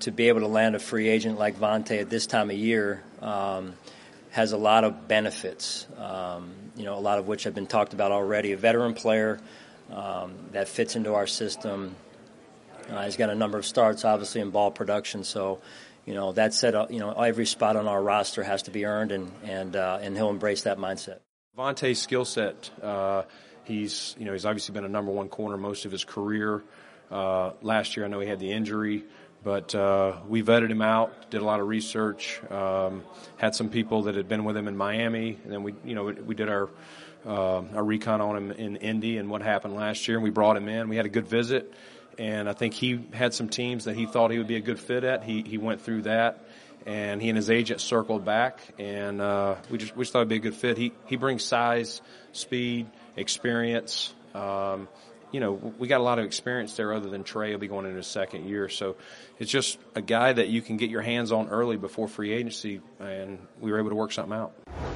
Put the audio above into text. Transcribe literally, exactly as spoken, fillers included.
to be able to land a free agent like Vontae at this time of year um, has a lot of benefits, um, you know, a lot of which have been talked about already. A veteran player um, that fits into our system. Uh, he's got a number of starts, obviously, in ball production. So, you know, that said, uh, you know, every spot on our roster has to be earned, and and uh, and he'll embrace that mindset. Vontae's skill set, uh, he's, you know, he's obviously been a number one corner most of his career. Uh, last year, I know he had the injury, but uh, we vetted him out, did a lot of research, um, had some people that had been with him in Miami, and then we, you know, we, we did our uh, our recon on him in Indy and what happened last year, and we brought him in. We had a good visit. And I think he had some teams that he thought he would be a good fit at. He he went through that, and he and his agent circled back, and uh, we just we just thought it'd be a good fit. He he brings size, speed, experience. Um, you know, we got a lot of experience there other than Trey will be going into his second year. So it's just a guy that you can get your hands on early before free agency, and we were able to work something out.